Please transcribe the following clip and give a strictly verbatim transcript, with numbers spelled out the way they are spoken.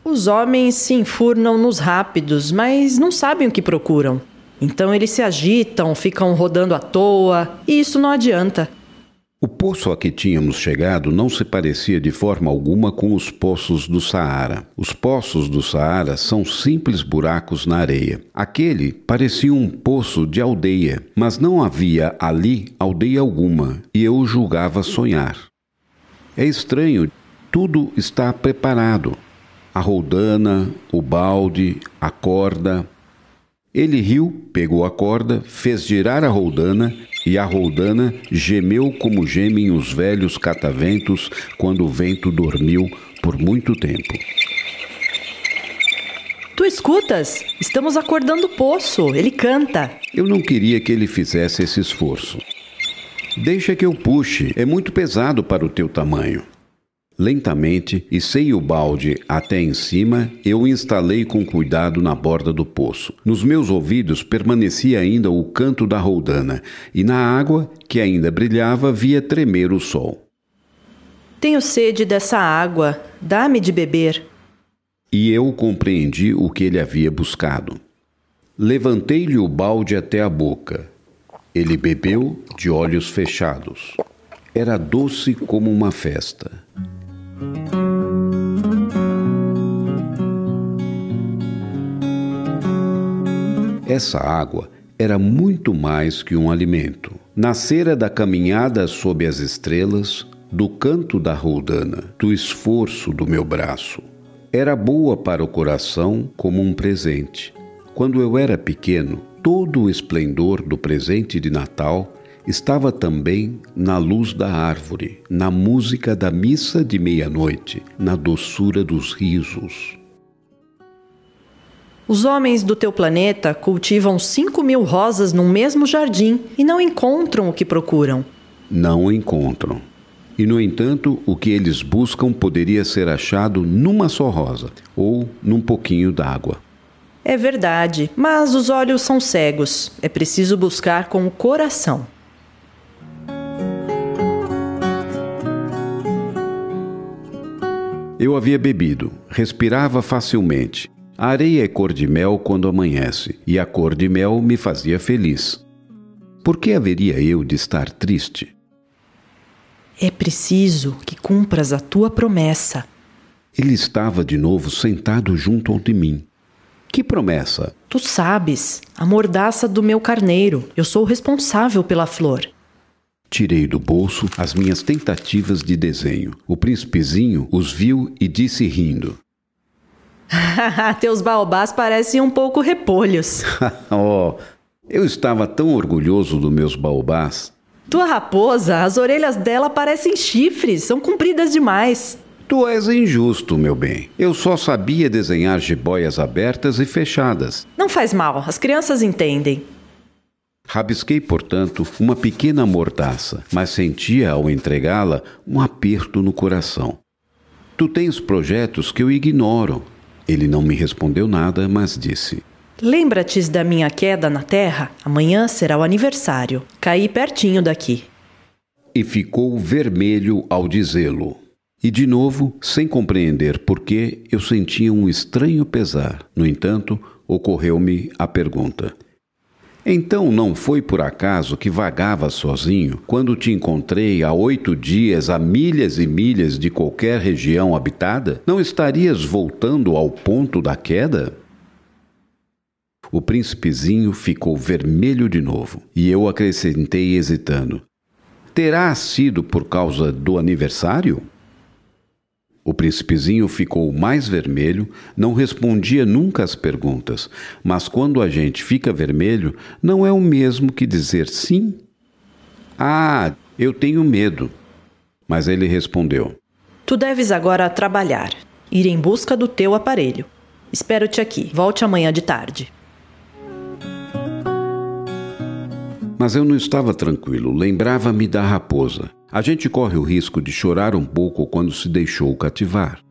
Os homens se enfurnam nos rápidos, mas não sabem o que procuram. Então eles se agitam, ficam rodando à toa, e isso não adianta. O poço a que tínhamos chegado não se parecia de forma alguma com os poços do Saara. Os poços do Saara são simples buracos na areia. Aquele parecia um poço de aldeia, mas não havia ali aldeia alguma, e eu julgava sonhar. É estranho, tudo está preparado. A roldana, o balde, a corda. Ele riu, pegou a corda, fez girar a roldana, e a roldana gemeu como gemem os velhos cataventos quando o vento dormiu por muito tempo. Tu escutas? Estamos acordando o poço. Ele canta. Eu não queria que ele fizesse esse esforço. Deixa que eu puxe, é muito pesado para o teu tamanho. Lentamente, içei o balde até em cima, eu o instalei com cuidado na borda do poço. Nos meus ouvidos permanecia ainda o canto da roldana, e na água, que ainda brilhava, via tremer o sol. Tenho sede dessa água, dá-me de beber. E eu compreendi o que ele havia buscado. Levantei-lhe o balde até a boca. Ele bebeu de olhos fechados. Era doce como uma festa. Essa água era muito mais que um alimento. Nascera da caminhada sob as estrelas, do canto da roldana, do esforço do meu braço. Era boa para o coração como um presente. Quando eu era pequeno, todo o esplendor do presente de Natal estava também na luz da árvore, na música da missa de meia-noite, na doçura dos risos. Os homens do teu planeta cultivam cinco mil rosas num mesmo jardim e não encontram o que procuram. Não encontram. E, no entanto, o que eles buscam poderia ser achado numa só rosa, ou num pouquinho d'água. É verdade, mas os olhos são cegos. É preciso buscar com o coração. Eu havia bebido, respirava facilmente. A areia é cor de mel quando amanhece, e a cor de mel me fazia feliz. Por que haveria eu de estar triste? É preciso que cumpras a tua promessa. Ele estava de novo sentado junto de mim. Que promessa? Tu sabes, a mordaça do meu carneiro. Eu sou o responsável pela flor. Tirei do bolso as minhas tentativas de desenho. O príncipezinho os viu e disse rindo. Teus baobás parecem um pouco repolhos. Oh, eu estava tão orgulhoso dos meus baobás. Tua raposa, as orelhas dela parecem chifres, são compridas demais. Tu és injusto, meu bem. Eu só sabia desenhar jiboias abertas e fechadas. Não faz mal, as crianças entendem. Rabisquei, portanto, uma pequena mordaça, mas sentia, ao entregá-la, um aperto no coração. Tu tens projetos que eu ignoro. Ele não me respondeu nada, mas disse... Lembra-te da minha queda na terra? Amanhã será o aniversário. Caí pertinho daqui. E ficou vermelho ao dizê-lo. E de novo, sem compreender por quê, eu sentia um estranho pesar. No entanto, ocorreu-me a pergunta. Então não foi por acaso que vagava sozinho quando te encontrei há oito dias a milhas e milhas de qualquer região habitada? Não estarias voltando ao ponto da queda? O príncipezinho ficou vermelho de novo, e eu acrescentei hesitando. Terá sido por causa do aniversário? O príncipezinho ficou mais vermelho, não respondia nunca às perguntas, mas quando a gente fica vermelho, não é o mesmo que dizer sim? Ah, eu tenho medo. Mas ele respondeu. Tu deves agora trabalhar, ir em busca do teu aparelho. Espero-te aqui, volte amanhã de tarde. Mas eu não estava tranquilo, lembrava-me da raposa. A gente corre o risco de chorar um pouco quando se deixou cativar.